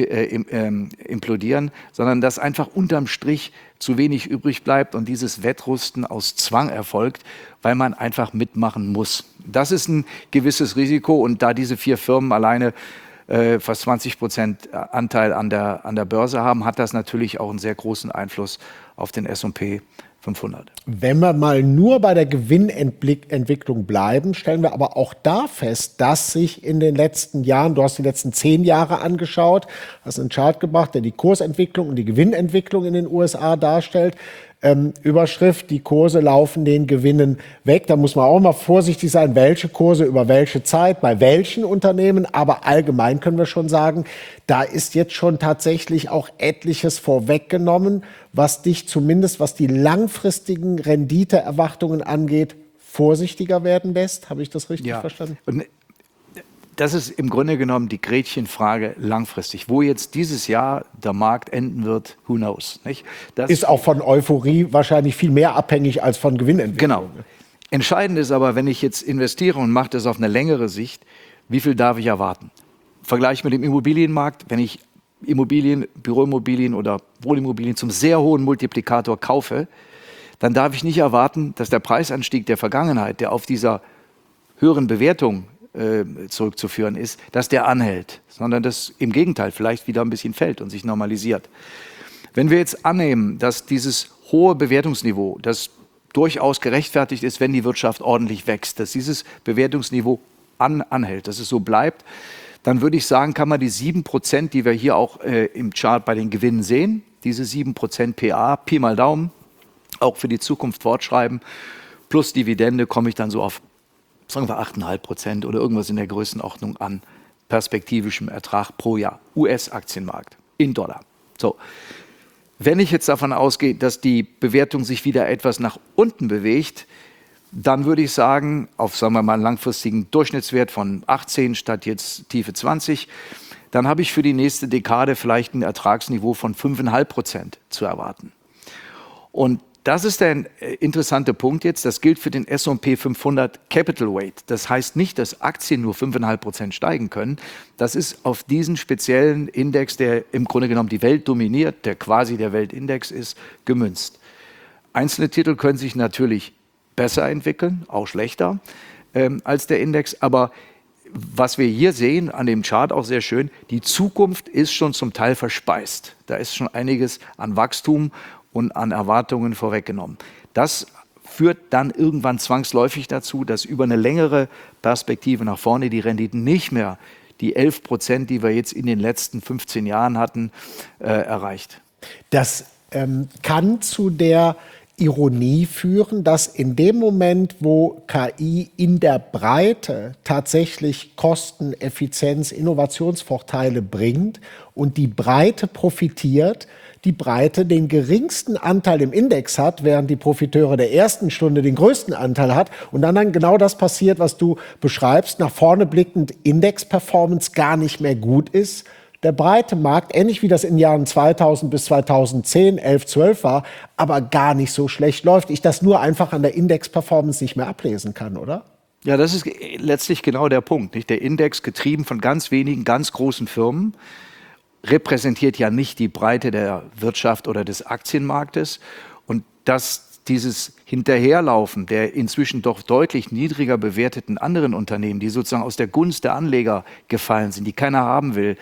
implodieren, sondern dass einfach unterm Strich zu wenig übrig bleibt und dieses Wettrüsten aus Zwang erfolgt, weil man einfach mitmachen muss. Das ist ein gewisses Risiko und da diese 4 Firmen alleine fast 20% Anteil an der Börse haben, hat das natürlich auch einen sehr großen Einfluss auf den S&P 500. Wenn wir mal nur bei der Gewinnentwicklung bleiben, stellen wir aber auch da fest, dass sich in den letzten Jahren, du hast die letzten 10 Jahre angeschaut, hast einen Chart gebracht, der die Kursentwicklung und die Gewinnentwicklung in den USA darstellt. Überschrift, die Kurse laufen den Gewinnen weg. Da muss man auch mal vorsichtig sein, welche Kurse über welche Zeit, bei welchen Unternehmen. Aber allgemein können wir schon sagen, da ist jetzt schon tatsächlich auch etliches vorweggenommen, was dich zumindest, was die langfristigen Renditeerwartungen angeht, vorsichtiger werden lässt. Habe ich das richtig verstanden? Und das ist im Grunde genommen die Gretchenfrage langfristig. Wo jetzt dieses Jahr der Markt enden wird, who knows. Nicht? Das ist auch von Euphorie wahrscheinlich viel mehr abhängig als von Gewinnentwicklung. Genau. Entscheidend ist aber, wenn ich jetzt investiere und mache das auf eine längere Sicht, wie viel darf ich erwarten? Vergleich mit dem Immobilienmarkt, wenn ich Immobilien, Büroimmobilien oder Wohnimmobilien zum sehr hohen Multiplikator kaufe, dann darf ich nicht erwarten, dass der Preisanstieg der Vergangenheit, der auf dieser höheren Bewertung zurückzuführen ist, dass der anhält, sondern dass im Gegenteil vielleicht wieder ein bisschen fällt und sich normalisiert. Wenn wir jetzt annehmen, dass dieses hohe Bewertungsniveau, das durchaus gerechtfertigt ist, wenn die Wirtschaft ordentlich wächst, dass dieses Bewertungsniveau anhält, dass es so bleibt, dann würde ich sagen, kann man die 7%, die wir hier auch im Chart bei den Gewinnen sehen, diese 7% PA, Pi mal Daumen, auch für die Zukunft fortschreiben, plus Dividende komme ich dann so auf, sagen wir 8,5% oder irgendwas in der Größenordnung an perspektivischem Ertrag pro Jahr. US-Aktienmarkt in Dollar. So. Wenn ich jetzt davon ausgehe, dass die Bewertung sich wieder etwas nach unten bewegt, dann würde ich sagen, auf, sagen wir mal, einen langfristigen Durchschnittswert von 18 statt jetzt tiefe 20, dann habe ich für die nächste Dekade vielleicht ein Ertragsniveau von 5,5% zu erwarten. Und das ist der interessante Punkt jetzt. Das gilt für den S&P 500 Capital Weight. Das heißt nicht, dass Aktien nur 5,5% steigen können. Das ist auf diesen speziellen Index, der im Grunde genommen die Welt dominiert, der quasi der Weltindex ist, gemünzt. Einzelne Titel können sich natürlich besser entwickeln, auch schlechter als der Index. Aber was wir hier sehen, an dem Chart auch sehr schön, die Zukunft ist schon zum Teil verspeist. Da ist schon einiges an Wachstum und an Erwartungen vorweggenommen. Das führt dann irgendwann zwangsläufig dazu, dass über eine längere Perspektive nach vorne die Renditen nicht mehr die 11%, die wir jetzt in den letzten 15 Jahren hatten, erreicht. Das kann zu der Ironie führen, dass in dem Moment, wo KI in der Breite tatsächlich Kosten, Effizienz, Innovationsvorteile bringt und die Breite profitiert, die Breite den geringsten Anteil im Index hat, während die Profiteure der ersten Stunde den größten Anteil hat und dann genau das passiert, was du beschreibst, nach vorne blickend Index-Performance gar nicht mehr gut ist. Der breite Markt, ähnlich wie das in den Jahren 2000 bis 2010, 11, 12 war, aber gar nicht so schlecht läuft. Ich das nur einfach an der Index-Performance nicht mehr ablesen kann, oder? Ja, das ist letztlich genau der Punkt. Nicht? Der Index, getrieben von ganz wenigen, ganz großen Firmen, repräsentiert ja nicht die Breite der Wirtschaft oder des Aktienmarktes. Und dass dieses Hinterherlaufen der inzwischen doch deutlich niedriger bewerteten anderen Unternehmen, die sozusagen aus der Gunst der Anleger gefallen sind, die keiner haben will,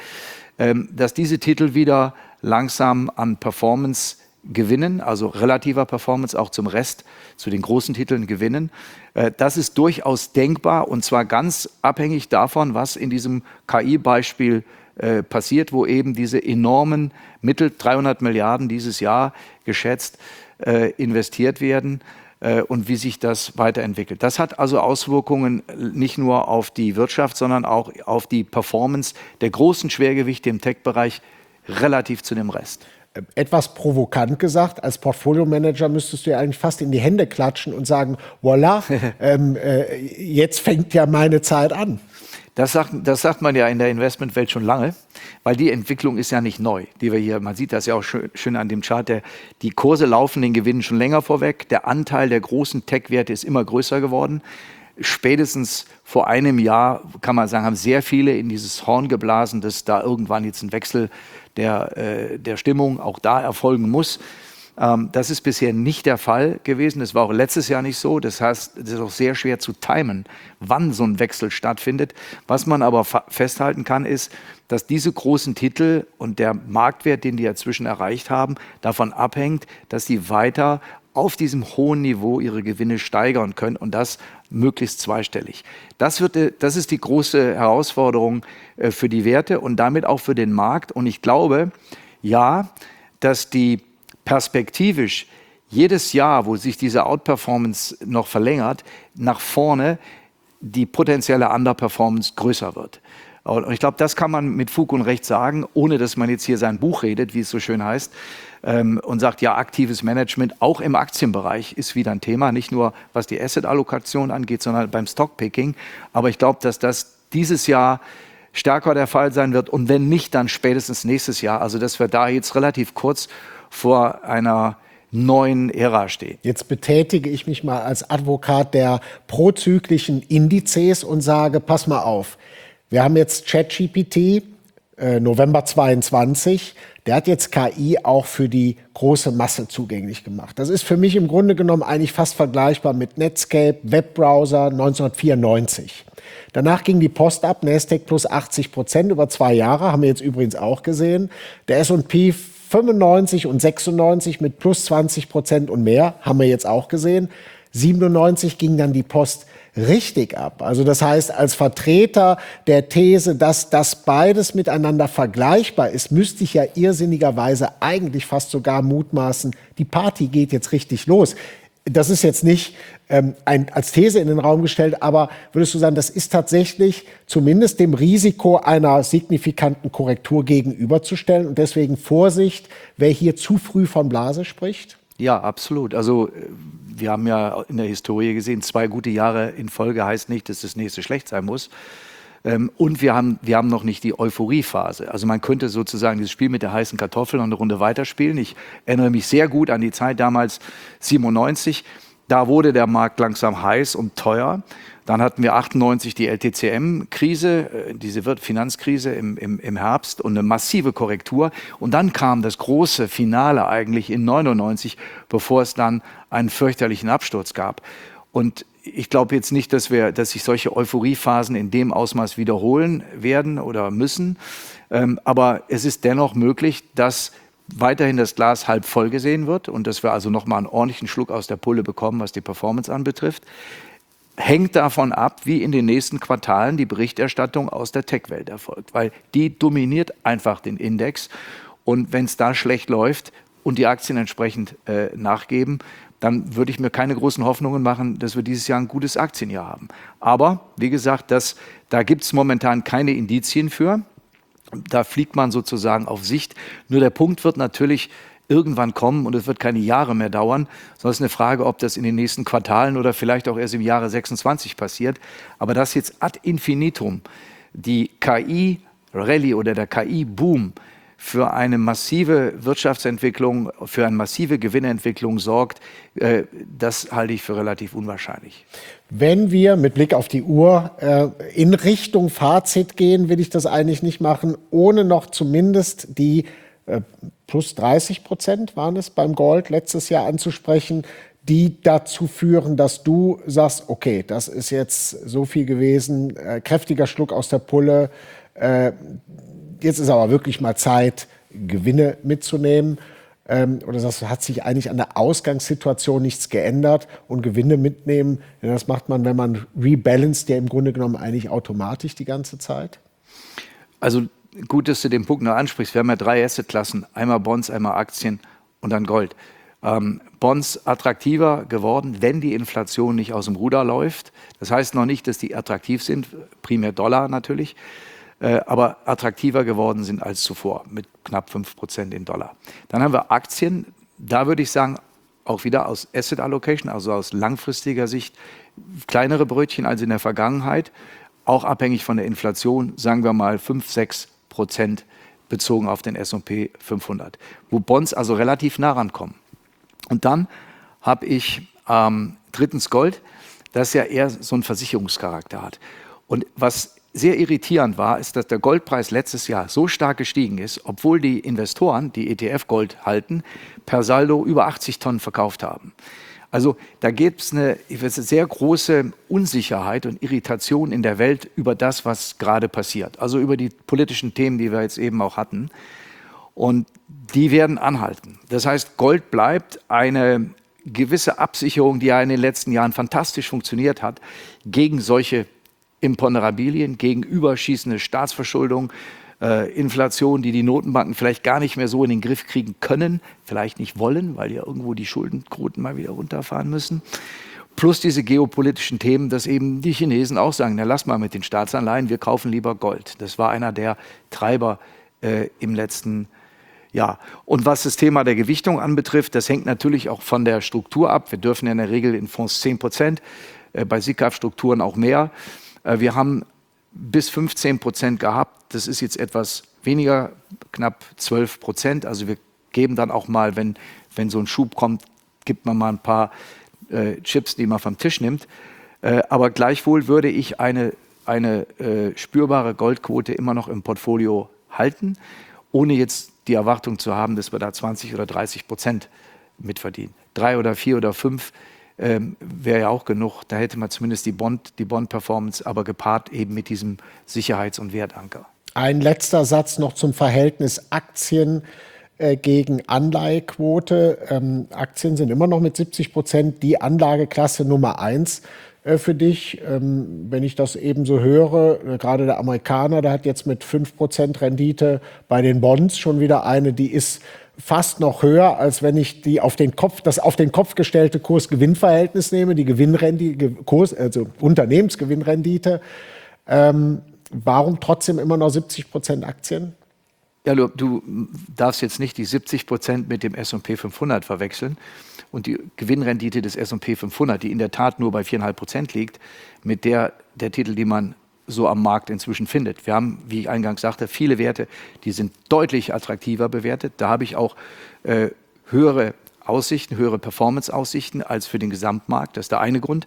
dass diese Titel wieder langsam an Performance gewinnen, also relativer Performance auch zum Rest, zu den großen Titeln gewinnen. Das ist durchaus denkbar und zwar ganz abhängig davon, was in diesem KI-Beispiel passiert, wo eben diese enormen Mittel, 300 Milliarden dieses Jahr geschätzt, investiert werden und wie sich das weiterentwickelt. Das hat also Auswirkungen nicht nur auf die Wirtschaft, sondern auch auf die Performance der großen Schwergewichte im Tech-Bereich relativ zu dem Rest. Etwas provokant gesagt, als Portfolio-Manager müsstest du ja eigentlich fast in die Hände klatschen und sagen, voilà, jetzt fängt ja meine Zeit an. Das sagt man ja in der Investmentwelt schon lange, weil die Entwicklung ist ja nicht neu, die wir hier, man sieht das ja auch schön an dem Chart, die Kurse laufen den Gewinnen schon länger vorweg, der Anteil der großen Tech-Werte ist immer größer geworden. Spätestens vor einem Jahr, kann man sagen, haben sehr viele in dieses Horn geblasen, dass da irgendwann jetzt ein Wechsel der Stimmung auch da erfolgen muss. Das ist bisher nicht der Fall gewesen. Das war auch letztes Jahr nicht so. Das heißt, es ist auch sehr schwer zu timen, wann so ein Wechsel stattfindet. Was man aber festhalten kann, ist, dass diese großen Titel und der Marktwert, den die inzwischen erreicht haben, davon abhängt, dass sie weiter auf diesem hohen Niveau ihre Gewinne steigern können und das möglichst zweistellig. Das ist die große Herausforderung für die Werte und damit auch für den Markt. Und ich glaube, ja, dass die perspektivisch jedes Jahr, wo sich diese Outperformance noch verlängert, nach vorne die potenzielle Underperformance größer wird. Und ich glaube, das kann man mit Fug und Recht sagen, ohne dass man jetzt hier sein Buch redet, wie es so schön heißt, und sagt, ja, aktives Management, auch im Aktienbereich ist wieder ein Thema, nicht nur was die Asset-Allokation angeht, sondern beim Stockpicking. Aber ich glaube, dass das dieses Jahr stärker der Fall sein wird und wenn nicht, dann spätestens nächstes Jahr. Also dass wir da jetzt relativ kurz vor einer neuen Ära stehen. Jetzt betätige ich mich mal als Advokat der prozyklischen Indizes und sage, pass mal auf, wir haben jetzt ChatGPT, November 22, der hat jetzt KI auch für die große Masse zugänglich gemacht. Das ist für mich im Grunde genommen eigentlich fast vergleichbar mit Netscape, Webbrowser 1994. Danach ging die Post ab, Nasdaq plus 80% über 2 Jahre, haben wir jetzt übrigens auch gesehen. Der S&P 95 und 96 mit plus 20% und mehr, haben wir jetzt auch gesehen. 97 ging dann die Post richtig ab. Also das heißt, als Vertreter der These, dass das beides miteinander vergleichbar ist, müsste ich ja irrsinnigerweise eigentlich fast sogar mutmaßen, die Party geht jetzt richtig los. Das ist jetzt nicht als These in den Raum gestellt, aber würdest du sagen, das ist tatsächlich zumindest dem Risiko einer signifikanten Korrektur gegenüberzustellen und deswegen Vorsicht, wer hier zu früh von Blase spricht? Ja, absolut. Also wir haben ja in der Historie gesehen, 2 gute Jahre in Folge heißt nicht, dass das nächste schlecht sein muss. Und wir haben noch nicht die Euphoriephase. Also man könnte sozusagen dieses Spiel mit der heißen Kartoffel noch eine Runde weiterspielen. Ich erinnere mich sehr gut an die Zeit damals 97. Da wurde der Markt langsam heiß und teuer. Dann hatten wir 98 die LTCM-Krise, diese Finanzkrise im Herbst und eine massive Korrektur. Und dann kam das große Finale eigentlich in 99, bevor es dann einen fürchterlichen Absturz gab. Und ich glaube jetzt nicht, dass sich solche Euphoriephasen in dem Ausmaß wiederholen werden oder müssen. Aber es ist dennoch möglich, dass weiterhin das Glas halb voll gesehen wird und dass wir also nochmal einen ordentlichen Schluck aus der Pulle bekommen, was die Performance anbetrifft. Hängt davon ab, wie in den nächsten Quartalen die Berichterstattung aus der Tech-Welt erfolgt, weil die dominiert einfach den Index. Und wenn es da schlecht läuft und die Aktien entsprechend nachgeben, dann würde ich mir keine großen Hoffnungen machen, dass wir dieses Jahr ein gutes Aktienjahr haben. Aber wie gesagt, da gibt es momentan keine Indizien für. Da fliegt man sozusagen auf Sicht. Nur der Punkt wird natürlich irgendwann kommen und es wird keine Jahre mehr dauern, sondern es ist eine Frage, ob das in den nächsten Quartalen oder vielleicht auch erst im Jahre 26 passiert. Aber dass jetzt ad infinitum die KI-Rallye oder der KI-Boom für eine massive Wirtschaftsentwicklung, für eine massive Gewinnentwicklung sorgt, das halte ich für relativ unwahrscheinlich. Wenn wir mit Blick auf die Uhr in Richtung Fazit gehen, will ich das eigentlich nicht machen, ohne noch zumindest die plus 30% waren es beim Gold letztes Jahr anzusprechen, die dazu führen, dass du sagst, okay, das ist jetzt so viel gewesen, kräftiger Schluck aus der Pulle, jetzt ist aber wirklich mal Zeit, Gewinne mitzunehmen. Oder sagst du, hat sich eigentlich an der Ausgangssituation nichts geändert und Gewinne mitnehmen? Denn das macht man, wenn man rebalanced, ja im Grunde genommen eigentlich automatisch die ganze Zeit. Also gut, dass du den Punkt noch ansprichst. Wir haben ja 3 Assetklassen, einmal Bonds, einmal Aktien und dann Gold. Bonds attraktiver geworden, wenn die Inflation nicht aus dem Ruder läuft. Das heißt noch nicht, dass die attraktiv sind, primär Dollar natürlich. aber attraktiver geworden sind als zuvor mit knapp 5% in Dollar. Dann haben wir Aktien, da würde ich sagen, auch wieder aus Asset Allocation, also aus langfristiger Sicht, kleinere Brötchen als in der Vergangenheit, auch abhängig von der Inflation, sagen wir mal 5-6% bezogen auf den S&P 500, wo Bonds also relativ nah rankommen. Und dann habe ich drittens Gold, das ja eher so einen Versicherungscharakter hat. Und was sehr irritierend war, ist, dass der Goldpreis letztes Jahr so stark gestiegen ist, obwohl die Investoren, die ETF-Gold halten, per Saldo über 80 Tonnen verkauft haben. Also da gibt es eine sehr große Unsicherheit und Irritation in der Welt über das, was gerade passiert. Also über die politischen Themen, die wir jetzt eben auch hatten. Und die werden anhalten. Das heißt, Gold bleibt eine gewisse Absicherung, die ja in den letzten Jahren fantastisch funktioniert hat, gegen solche Imponderabilien, gegen überschießende Staatsverschuldung, Inflation, die Notenbanken vielleicht gar nicht mehr so in den Griff kriegen können, vielleicht nicht wollen, weil ja irgendwo die Schuldenquoten mal wieder runterfahren müssen. Plus diese geopolitischen Themen, dass eben die Chinesen auch sagen, na lass mal mit den Staatsanleihen, wir kaufen lieber Gold. Das war einer der Treiber im letzten Jahr. Und was das Thema der Gewichtung anbetrifft, das hängt natürlich auch von der Struktur ab. Wir dürfen ja in der Regel in Fonds 10%, bei SICAV-Strukturen auch mehr. Wir haben bis 15% gehabt. Das ist jetzt etwas weniger, knapp 12%. Also wir geben dann auch mal, wenn so ein Schub kommt, gibt man mal ein paar Chips, die man vom Tisch nimmt. Aber gleichwohl würde ich eine spürbare Goldquote immer noch im Portfolio halten, ohne jetzt die Erwartung zu haben, dass wir da 20 oder 30% mitverdienen. 3 oder 4 oder 5 wäre ja auch genug. Da hätte man zumindest die Bond-Performance, aber gepaart eben mit diesem Sicherheits- und Wertanker. Ein letzter Satz noch zum Verhältnis Aktien gegen Anleihequote. Aktien sind immer noch mit 70% die Anlageklasse Nummer 1 für dich. Wenn ich das eben so höre, gerade der Amerikaner, der hat jetzt mit 5% Rendite bei den Bonds schon wieder eine, die ist fast noch höher, als wenn ich das auf den Kopf gestellte Kurs-Gewinn-Verhältnis nehme, die also Unternehmensgewinnrendite. Warum trotzdem immer noch 70% Aktien? Ja, du darfst jetzt nicht die 70% mit dem S&P 500 verwechseln und die Gewinnrendite des S&P 500, die in der Tat nur bei 4,5% liegt, mit der Titel, die man so am Markt inzwischen findet. Wir haben, wie ich eingangs sagte, viele Werte, die sind deutlich attraktiver bewertet. Da habe ich auch höhere Aussichten, höhere Performance-Aussichten als für den Gesamtmarkt. Das ist der eine Grund.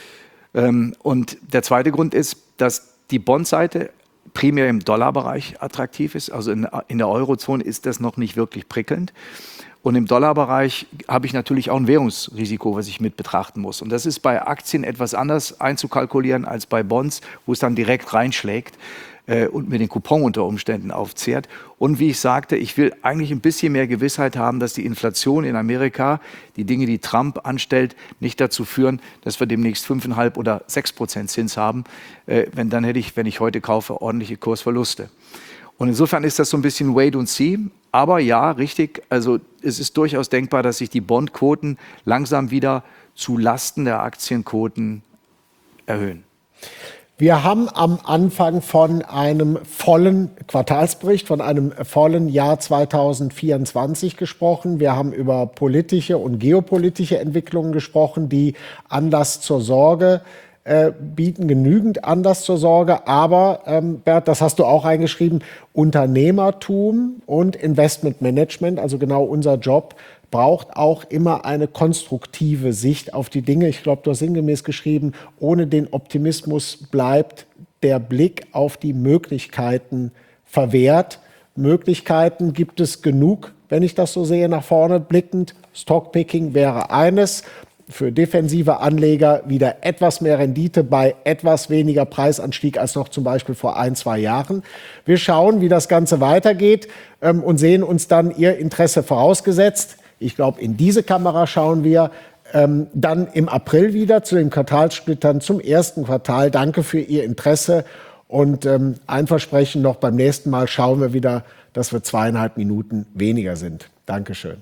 Und der zweite Grund ist, dass die Bondseite primär im Dollarbereich attraktiv ist. Also in der Eurozone ist das noch nicht wirklich prickelnd. Und im Dollarbereich habe ich natürlich auch ein Währungsrisiko, was ich mit betrachten muss. Und das ist bei Aktien etwas anders einzukalkulieren als bei Bonds, wo es dann direkt reinschlägt und mir den Coupon unter Umständen aufzehrt. Und wie ich sagte, ich will eigentlich ein bisschen mehr Gewissheit haben, dass die Inflation in Amerika, die Dinge, die Trump anstellt, nicht dazu führen, dass wir demnächst 5,5 oder 6% Zins haben. Dann hätte ich, wenn ich heute kaufe, ordentliche Kursverluste. Und insofern ist das so ein bisschen wait and see. Aber ja, richtig, also es ist durchaus denkbar, dass sich die Bondquoten langsam wieder zu Lasten der Aktienquoten erhöhen. Wir haben am Anfang von einem vollen Quartalsbericht, von einem vollen Jahr 2024 gesprochen. Wir haben über politische und geopolitische Entwicklungen gesprochen, die Anlass zur Sorge bieten, genügend Anlass zur Sorge. Aber, Bert, das hast du auch eingeschrieben, Unternehmertum und Investmentmanagement, also genau unser Job, braucht auch immer eine konstruktive Sicht auf die Dinge. Ich glaube, du hast sinngemäß geschrieben, ohne den Optimismus bleibt der Blick auf die Möglichkeiten verwehrt. Möglichkeiten gibt es genug, wenn ich das so sehe, nach vorne blickend. Stockpicking wäre eines. Für defensive Anleger wieder etwas mehr Rendite bei etwas weniger Preisanstieg als noch zum Beispiel vor 1-2 Jahren. Wir schauen, wie das Ganze weitergeht und sehen uns dann Ihr Interesse vorausgesetzt. Ich glaube, in diese Kamera schauen wir dann im April wieder zu den Quartalssplittern zum ersten Quartal. Danke für Ihr Interesse und ein Versprechen noch, beim nächsten Mal schauen wir wieder, dass wir 2,5 Minuten weniger sind. Dankeschön.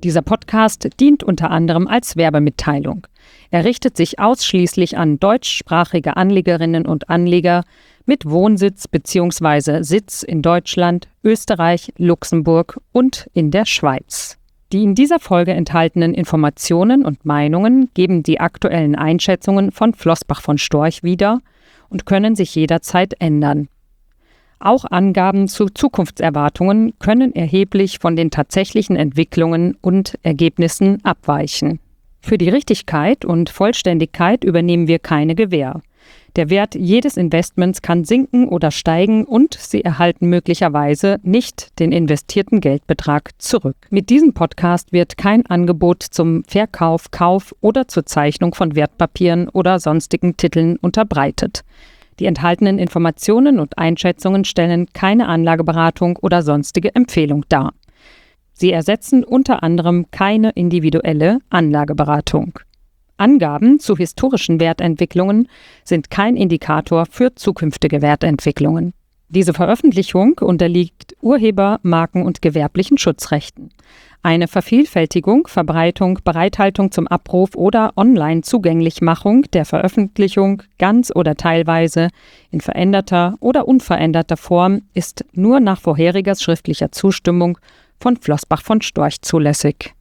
Dieser Podcast dient unter anderem als Werbemitteilung. Er richtet sich ausschließlich an deutschsprachige Anlegerinnen und Anleger mit Wohnsitz bzw. Sitz in Deutschland, Österreich, Luxemburg und in der Schweiz. Die in dieser Folge enthaltenen Informationen und Meinungen geben die aktuellen Einschätzungen von Flossbach von Storch wieder und können sich jederzeit ändern. Auch Angaben zu Zukunftserwartungen können erheblich von den tatsächlichen Entwicklungen und Ergebnissen abweichen. Für die Richtigkeit und Vollständigkeit übernehmen wir keine Gewähr. Der Wert jedes Investments kann sinken oder steigen und Sie erhalten möglicherweise nicht den investierten Geldbetrag zurück. Mit diesem Podcast wird kein Angebot zum Verkauf, Kauf oder zur Zeichnung von Wertpapieren oder sonstigen Titeln unterbreitet. Die enthaltenen Informationen und Einschätzungen stellen keine Anlageberatung oder sonstige Empfehlung dar. Sie ersetzen unter anderem keine individuelle Anlageberatung. Angaben zu historischen Wertentwicklungen sind kein Indikator für zukünftige Wertentwicklungen. Diese Veröffentlichung unterliegt Urheber-, Marken- und gewerblichen Schutzrechten. Eine Vervielfältigung, Verbreitung, Bereithaltung zum Abruf oder Online-Zugänglichmachung der Veröffentlichung ganz oder teilweise in veränderter oder unveränderter Form ist nur nach vorheriger schriftlicher Zustimmung von Flossbach von Storch zulässig.